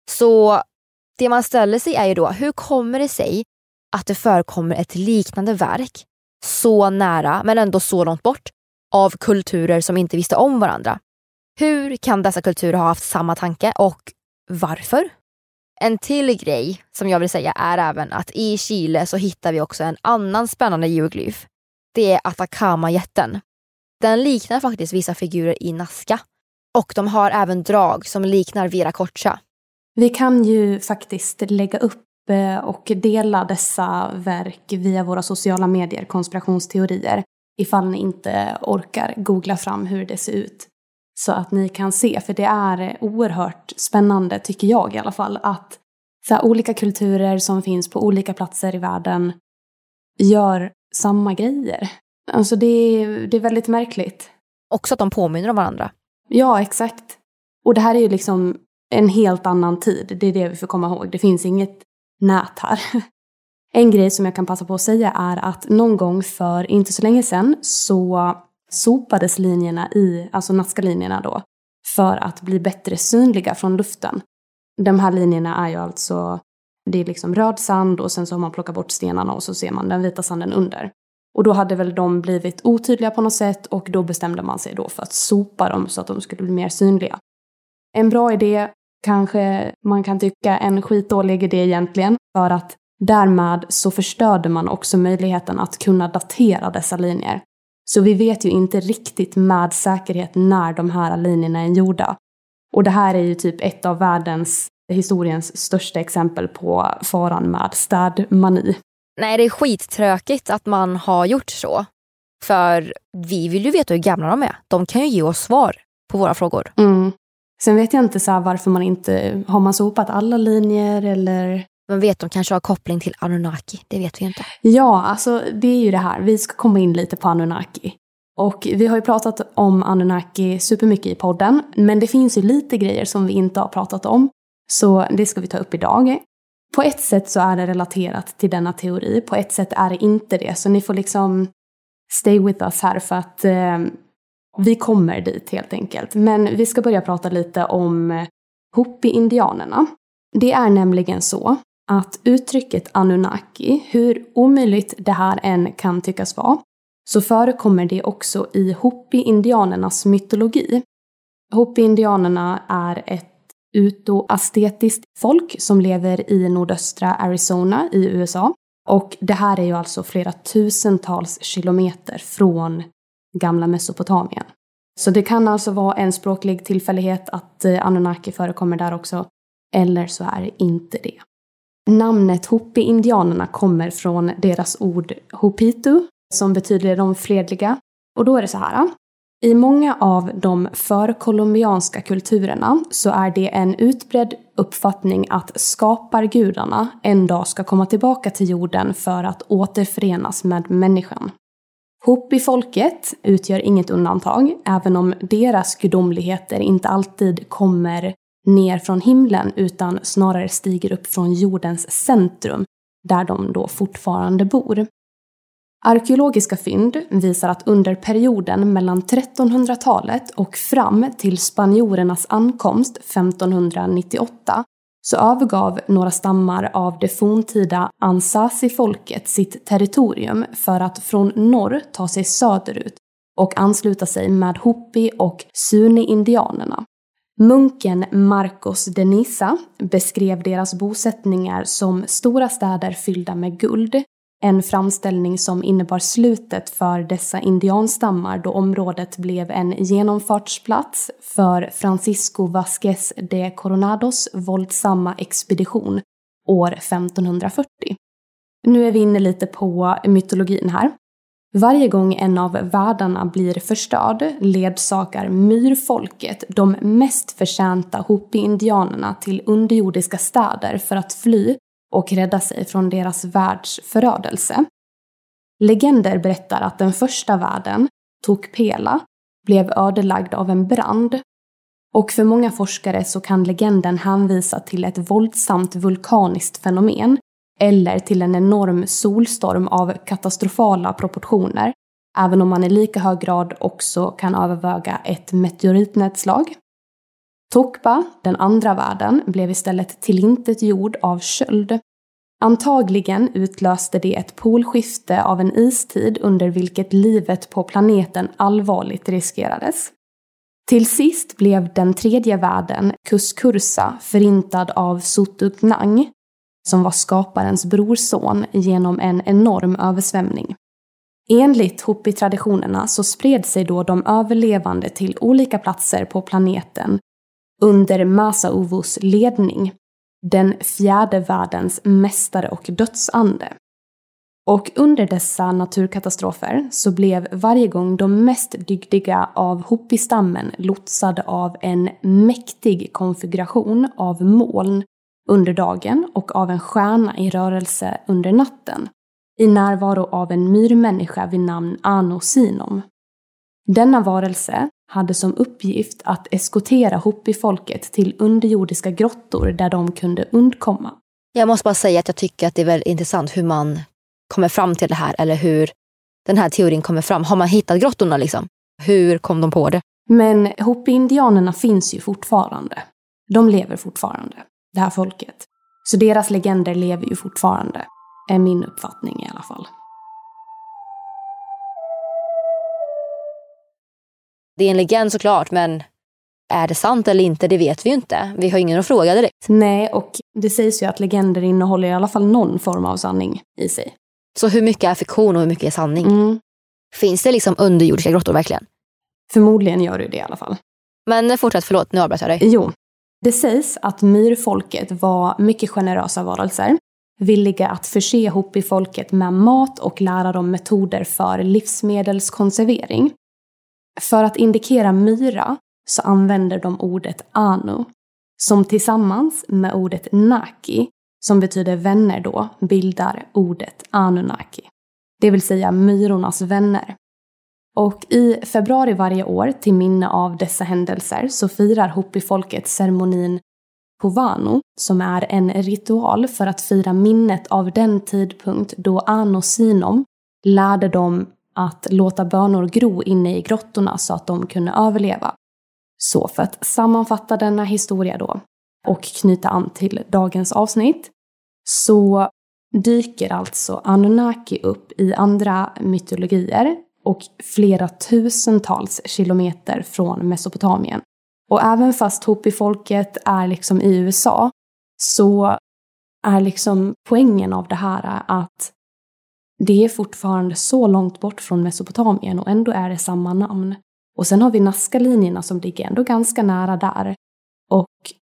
Speaker 6: Så det man ställer sig är ju då, hur kommer det sig att det förekommer ett liknande verk så nära men ändå så långt bort av kulturer som inte visste om varandra? Hur kan dessa kulturer ha haft samma tanke och varför? En till grej som jag vill säga är även att i Chile så hittar vi också en annan spännande hieroglyf. Det är Atacama-jätten. Den liknar faktiskt vissa figurer i Nazca. Och de har även drag som liknar Viracocha.
Speaker 11: Vi kan ju faktiskt lägga upp och dela dessa verk via våra sociala medier, konspirationsteorier, ifall ni inte orkar googla fram hur det ser ut. Så att ni kan se, för det är oerhört spännande tycker jag i alla fall, att så här, olika kulturer som finns på olika platser i världen gör samma grejer. Alltså det är, det är väldigt märkligt.
Speaker 6: Också att de påminner om varandra.
Speaker 11: Ja, exakt. Och det här är ju liksom en helt annan tid. Det är det vi får komma ihåg. Det finns inget nät här. En grej som jag kan passa på att säga är att någon gång för inte så länge sedan så sopades linjerna i, alltså Nazca-linjerna då, för att bli bättre synliga från luften. De här linjerna är ju alltså, det är liksom röd sand och sen så har man plockat bort stenarna och så ser man den vita sanden under. Och då hade väl de blivit otydliga på något sätt och då bestämde man sig då för att sopa dem så att de skulle bli mer synliga. En bra idé, kanske man kan tycka en skitdålig idé egentligen, för att därmed så förstörde man också möjligheten att kunna datera dessa linjer. Så vi vet ju inte riktigt med säkerhet när de här linjerna är gjorda. Och det här är ju typ ett av världens, historiens största exempel på faran med städmani.
Speaker 6: Nej, det är skittråkigt att man har gjort så. För vi vill ju veta hur gamla de är. De kan ju ge oss svar på våra frågor.
Speaker 11: Mm. Sen vet jag inte så här varför man inte, har man sopat alla linjer eller...
Speaker 6: Man vet, de kanske har koppling till Anunnaki, det vet vi inte.
Speaker 11: Ja, alltså det är ju det här. Vi ska komma in lite på Anunnaki. Och vi har ju pratat om Anunnaki supermycket i podden. Men det finns ju lite grejer som vi inte har pratat om. Så det ska vi ta upp idag. På ett sätt så är det relaterat till denna teori. På ett sätt är det inte det. Så ni får liksom stay with us här för att eh, vi kommer dit helt enkelt. Men vi ska börja prata lite om Hopi-indianerna. Det är nämligen så att uttrycket Anunnaki, hur omöjligt det här än kan tyckas vara, så förekommer det också i Hopi-indianernas mytologi. Hopi-indianerna är ett uto-astetiskt folk som lever i nordöstra Arizona i U S A. Och det här är ju alltså flera tusentals kilometer från gamla Mesopotamien. Så det kan alltså vara en språklig tillfällighet att Anunnaki förekommer där också. Eller så är det inte det. Namnet Hopi-indianerna kommer från deras ord Hopitu, som betyder de fredliga. Och då är det så här. I många av de förkolumbianska kulturerna så är det en utbredd uppfattning att skapargudarna en dag ska komma tillbaka till jorden för att återförenas med människan. Hopi-folket utgör inget undantag, även om deras gudomligheter inte alltid kommer ner från himlen utan snarare stiger upp från jordens centrum där de då fortfarande bor. Arkeologiska fynd visar att under perioden mellan trettonhundratalet och fram till spanjorernas ankomst femtonhundranittioåtta så övergav några stammar av det forntida Ansasi-folket sitt territorium för att från norr ta sig söderut och ansluta sig med Hopi- och Suni-indianerna. Munken Marcos de Niza beskrev deras bosättningar som stora städer fyllda med guld, en framställning som innebar slutet för dessa indianstammar då området blev en genomfartsplats för Francisco Vázquez de Coronados våldsamma expedition år femtonhundrafyrtio. Nu är vi inne lite på mytologin här. Varje gång en av världarna blir förstörd ledsagar myrfolket de mest förtjänta Hopi-indianerna till underjordiska städer för att fly och rädda sig från deras världs förödelse. Legender berättar att den första världen, Tokpela, blev ödelagd av en brand. Och för många forskare så kan legenden hänvisa till ett våldsamt vulkaniskt fenomen eller till en enorm solstorm av katastrofala proportioner, även om man i lika hög grad också kan överväga ett meteoritnedslag. Tokpa, den andra världen, blev istället tillintetgjord av köld. Antagligen utlöste det ett polskifte av en istid under vilket livet på planeten allvarligt riskerades. Till sist blev den tredje världen, Kuskursa, förintad av Sutugnang, som var skaparens brorson, genom en enorm översvämning. Enligt Hopi-traditionerna så spred sig då de överlevande till olika platser på planeten under Masauvus ledning, den fjärde världens mästare och dödsande. Och under dessa naturkatastrofer så blev varje gång de mest dygdiga av Hopi-stammen lotsade av en mäktig konfiguration av moln under dagen och av en stjärna i rörelse under natten, i närvaro av en myrmänniska vid namn Ano Sinom. Denna varelse hade som uppgift att eskortera Hopi-folket till underjordiska grottor där de kunde undkomma.
Speaker 6: Jag måste bara säga att jag tycker att det är väldigt intressant hur man kommer fram till det här, eller hur den här teorin kommer fram. Har man hittat grottorna liksom? Hur kom de på det?
Speaker 11: Men Hopi-indianerna finns ju fortfarande. De lever fortfarande, det här folket. Så deras legender lever ju fortfarande, är min uppfattning i alla fall.
Speaker 6: Det är en legend såklart, men är det sant eller inte, det vet vi ju inte. Vi har ingen att fråga direkt.
Speaker 11: Nej, och det sägs ju att legender innehåller i alla fall någon form av sanning i sig.
Speaker 6: Så hur mycket är fiktion och hur mycket är sanning?
Speaker 11: Mm.
Speaker 6: Finns det liksom underjordiska grottor verkligen?
Speaker 11: Förmodligen gör det det i alla fall.
Speaker 6: Men fortsätt, förlåt, nu avbryter jag dig.
Speaker 11: Jo, det sägs att myrfolket var mycket generösa varelser, villiga att förse Hopi-folket med mat och lära dem metoder för livsmedelskonservering. För att indikera myra så använder de ordet anu, som tillsammans med ordet naki, som betyder vänner då, bildar ordet anunnaki. Det vill säga myrornas vänner. Och i februari varje år, till minne av dessa händelser, så firar Hopi-folket ceremonin Povanu, som är en ritual för att fira minnet av den tidpunkt då Ano Sinom lärde dem att låta bönor gro inne i grottorna så att de kunde överleva. Så för att sammanfatta denna historia då och knyta an till dagens avsnitt, så dyker alltså Anunnaki upp i andra mytologier och flera tusentals kilometer från Mesopotamien. Och även fast Hopi-folket är liksom i U S A, så är liksom poängen av det här att det är fortfarande så långt bort från Mesopotamien och ändå är det samma namn. Och sen har vi Nazca-linjerna som ligger ändå ganska nära där. Och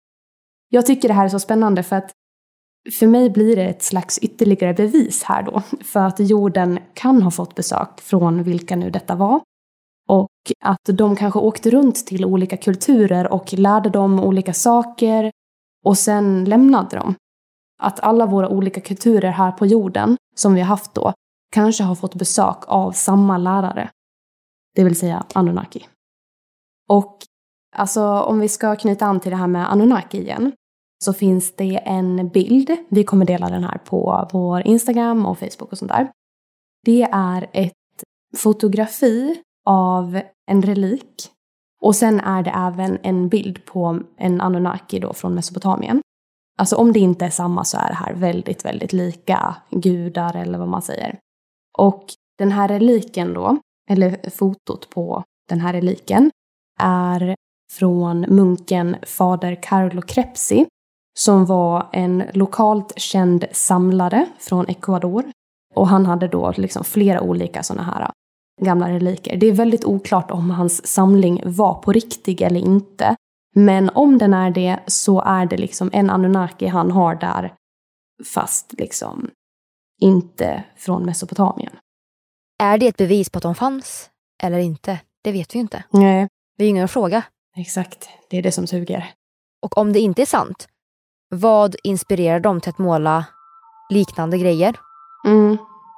Speaker 11: jag tycker det här är så spännande för att för mig blir det ett slags ytterligare bevis här då. För att jorden kan ha fått besök från vilka nu detta var. Och att de kanske åkte runt till olika kulturer och lärde dem olika saker och sen lämnade dem. Att alla våra olika kulturer här på jorden som vi har haft då kanske har fått besök av samma lärare. Det vill säga Anunnaki. Och alltså om vi ska knyta an till det här med Anunnaki igen, så finns det en bild. Vi kommer dela den här på vår Instagram och Facebook och sånt där. Det är ett fotografi av en relik. Och sen är det även en bild på en Anunnaki då från Mesopotamien. Alltså om det inte är samma så är det här väldigt, väldigt lika gudar eller vad man säger. Och den här reliken då, eller fotot på den här reliken, är från munken fader Carlo Crepsi, som var en lokalt känd samlare från Ecuador. Och han hade då liksom flera olika sådana här gamla reliker. Det är väldigt oklart om hans samling var på riktigt eller inte. Men om den är det så är det liksom en Anunnaki han har där, fast liksom inte från Mesopotamien.
Speaker 6: Är det ett bevis på att de fanns eller inte? Det vet vi ju inte.
Speaker 11: Nej.
Speaker 6: Det är ju ingen fråga.
Speaker 11: Exakt, det är det som suger.
Speaker 6: Och om det inte är sant, vad inspirerar dem till att måla liknande grejer?
Speaker 11: Mm.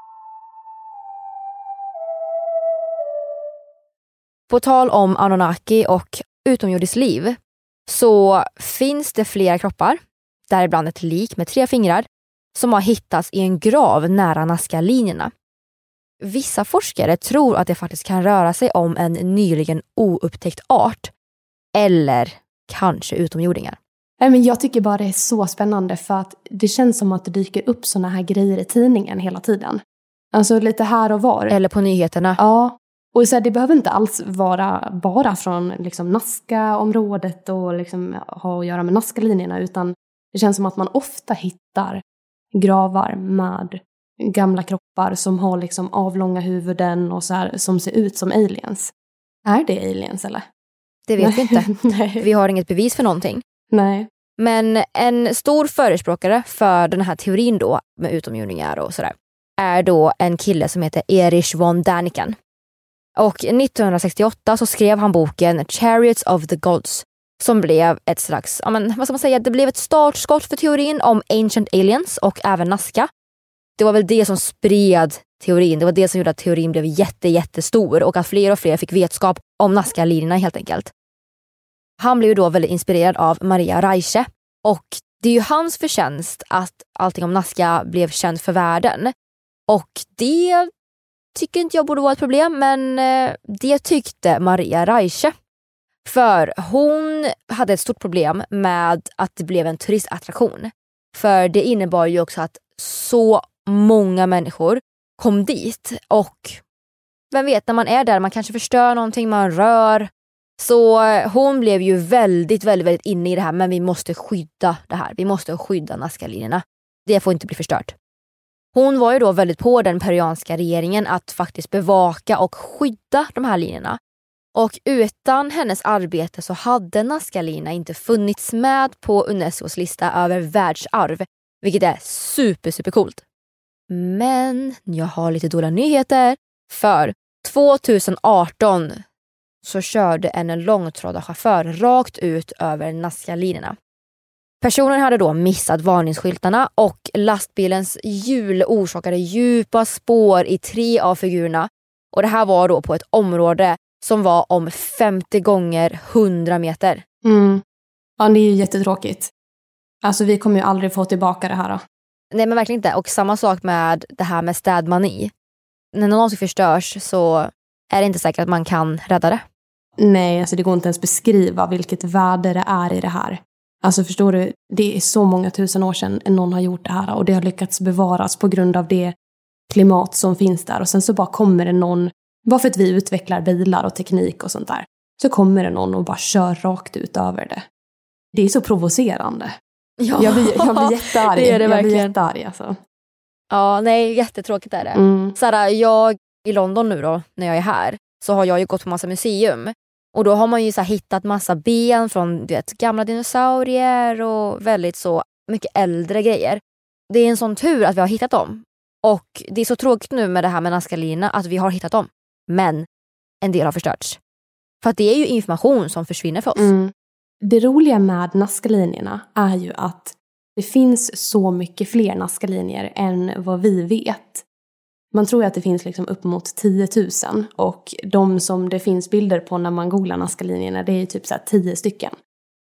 Speaker 6: På tal om Anunnaki och utomjordiskt liv så finns det flera kroppar, däribland ett lik med tre fingrar, som har hittats i en grav nära Nazca-linjerna. Vissa forskare tror att det faktiskt kan röra sig om en nyligen oupptäckt art eller kanske utomjordingar.
Speaker 11: Nej, men jag tycker bara det är så spännande för att det känns som att det dyker upp såna här grejer i tidningen hela tiden. Alltså lite här och var.
Speaker 6: Eller på nyheterna.
Speaker 11: Ja. Och så här, det behöver inte alls vara bara från liksom Nazca-området och liksom ha att göra med Nazca-linjerna, utan det känns som att man ofta hittar gravar med gamla kroppar som har liksom avlånga huvuden och så här, som ser ut som aliens. Är det aliens eller?
Speaker 6: Det vet vi inte.
Speaker 11: Nej.
Speaker 6: Vi har inget bevis för någonting.
Speaker 11: Nej.
Speaker 6: Men en stor förespråkare för den här teorin då med utomjordingar och sådär är då en kille som heter Erich von Däniken. Och nittonhundrasextioåtta så skrev han boken Chariots of the Gods, som blev ett slags, ja men vad ska man säga, det blev ett startskott för teorin om Ancient Aliens och även Nazca. Det var väl det som spred teorin, det var det som gjorde att teorin blev jätte, jättestor och att fler och fler fick vetskap om Nazca-linjerna helt enkelt. Han blev ju då väldigt inspirerad av Maria Reiche, och det är ju hans förtjänst att allting om Nazca blev känt för världen. Och det tycker inte jag borde vara ett problem, men det tyckte Maria Reiche. För hon hade ett stort problem med att det blev en turistattraktion. För det innebar ju också att så många människor kom dit. Och vem vet, när man är där, man kanske förstör någonting, man rör. Så hon blev ju väldigt, väldigt, väldigt inne i det här. Men vi måste skydda det här. Vi måste skydda Nazca-linjerna. Det får inte bli förstört. Hon var ju då väldigt på den peruanska regeringen att faktiskt bevaka och skydda de här linjerna. Och utan hennes arbete så hade Nazca-linjerna inte funnits med på Unescos lista över världsarv. Vilket är super, super coolt. Men jag har lite dåliga nyheter. För tjugoarton så körde en långtradarchaufför rakt ut över Nazca-linjerna. Personen hade då missat varningsskyltarna och lastbilens hjul orsakade djupa spår i tre av figurerna. Och det här var då på ett område som var om femtio gånger hundra meter.
Speaker 11: Mm. Ja, det är ju jättetråkigt. Alltså vi kommer ju aldrig få tillbaka det här då.
Speaker 6: Nej, men verkligen inte. Och samma sak med det här med städmani. När någonting förstörs så är det inte säkert att man kan rädda det.
Speaker 11: Nej, alltså det går inte ens beskriva vilket värde det är i det här. Alltså förstår du, det är så många tusen år sedan någon har gjort det här och det har lyckats bevaras på grund av det klimat som finns där. Och sen så bara kommer det någon, bara för att vi utvecklar bilar och teknik och sånt där, så kommer det någon och bara kör rakt ut över det. Det är så provocerande.
Speaker 6: Ja,
Speaker 11: jag blir, jag blir jättearg.
Speaker 6: Det är det
Speaker 11: jag
Speaker 6: verkligen.
Speaker 11: blir jättearg alltså.
Speaker 6: Ja, nej, jättetråkigt är det.
Speaker 11: Mm.
Speaker 6: Såhär, jag i London nu då, när jag är här, så har jag ju gått på massa museum. Och då har man ju så här hittat massa ben från du vet, gamla dinosaurier och väldigt så mycket äldre grejer. Det är en sån tur att vi har hittat dem. Och det är så tråkigt nu med det här med Nazca-linjerna att vi har hittat dem. Men en del har förstörts. För att det är ju information som försvinner för oss.
Speaker 11: Mm. Det roliga med Nazca-linjerna är ju att det finns så mycket fler Nazca-linjer än vad vi vet. Man tror att det finns liksom upp mot tio tusen. Och de som det finns bilder på när man googlar Nazca-linjerna, det är typ så här tio stycken.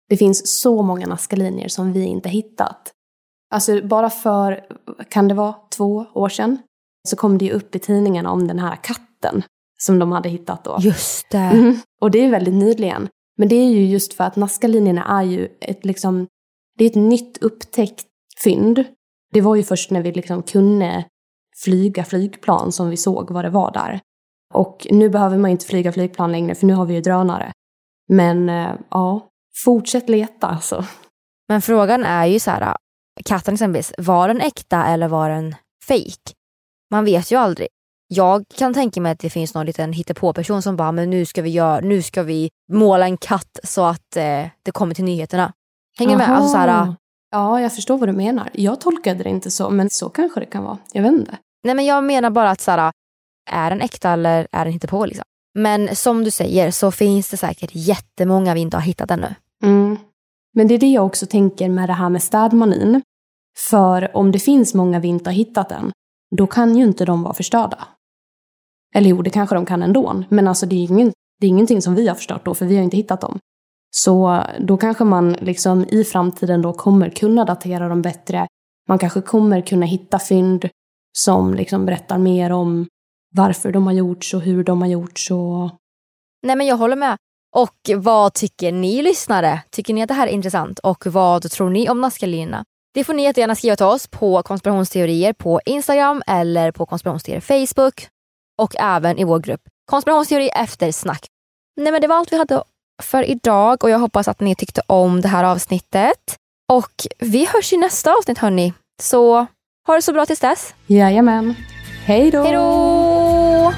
Speaker 11: Det finns så många Nazca-linjer som vi inte hittat. Alltså bara för, kan det vara två år sedan, så kom det ju upp i tidningarna om den här katten som de hade hittat då.
Speaker 6: Just det.
Speaker 11: Mm. Och det är väldigt nyligen. Men det är ju just för att Nazca-linjerna är ju ett, liksom, det är ett nytt upptäckt fynd. Det var ju först när vi liksom kunde flyga flygplan som vi såg vad det var där. Och nu behöver man inte flyga flygplan längre, för nu har vi ju drönare. Men ja, fortsätt leta alltså.
Speaker 6: Men frågan är ju så här, katten exempelvis, var den äkta eller var den fake? Man vet ju aldrig. Jag kan tänka mig att det finns någon liten hittepå-person som bara, men nu ska vi göra, nu ska vi måla en katt så att eh, det kommer till nyheterna. Hänger
Speaker 11: Aha.
Speaker 6: med? Alltså så här,
Speaker 11: ja, jag förstår vad du menar. Jag tolkade det inte så, men så kanske det kan vara. Jag vet inte.
Speaker 6: Nej, men jag menar bara att så här, är den äkta eller är den hittepå liksom? Men som du säger så finns det säkert jättemånga vi inte har hittat ännu.
Speaker 11: Mm. Men det är det jag också tänker med det här med städmanin. För om det finns många vi inte har hittat än, då kan ju inte de vara förstörda. Eller jo, det kanske de kan ändå. Men alltså det är, ingen, det är ingenting som vi har förstört då, för vi har inte hittat dem. Så då kanske man liksom i framtiden då kommer kunna datera dem bättre. Man kanske kommer kunna hitta fynd som liksom berättar mer om varför de har gjorts och hur de har gjorts. Och...
Speaker 6: Nej, men jag håller med. Och vad tycker ni lyssnare? Tycker ni att det här är intressant? Och vad tror ni om Nazca-linjerna? Det får ni jättegärna skriva till oss på konspirationsteorier på Instagram eller på konspirationsteorier Facebook. Och även i vår grupp konspirationsteori efter snack. Nej, men det var allt vi hade för idag. Och jag hoppas att ni tyckte om det här avsnittet. Och vi hörs i nästa avsnitt, hörni. Så ha det så bra tills dess.
Speaker 11: Jajamän. Hej då!
Speaker 6: Hej då!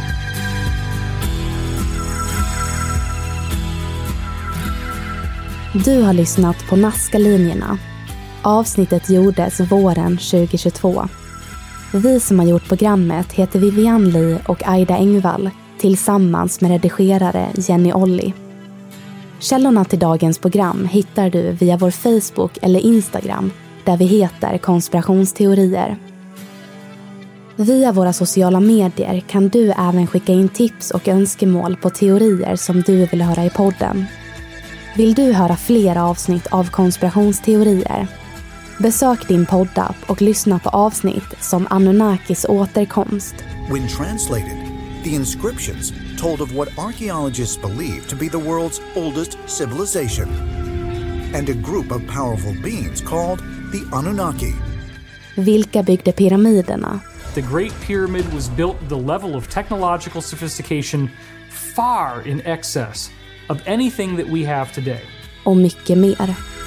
Speaker 11: Du har lyssnat på Nazca-linjerna. Avsnittet gjordes våren tjugohundratjugotvå. Vi som har gjort programmet heter Vivian Lee och Aida Engvall tillsammans med redigerare Jenny Olli. Källorna till dagens program hittar du via vår Facebook eller Instagram där vi heter konspirationsteorier. Via våra sociala medier kan du även skicka in tips och önskemål på teorier som du vill höra i podden. Vill du höra fler avsnitt av konspirationsteorier? Besök din poddapp och lyssna på avsnitt som Anunnakis återkomst.
Speaker 19: When translated, the inscriptions told of what archaeologists believe to be the world's oldest civilization and a group of powerful beings called the Anunnaki.
Speaker 11: Vilka byggde pyramiderna?
Speaker 20: The Great Pyramid was built at the level of technological sophistication far in excess of anything that we have today.
Speaker 11: Och mycket mer.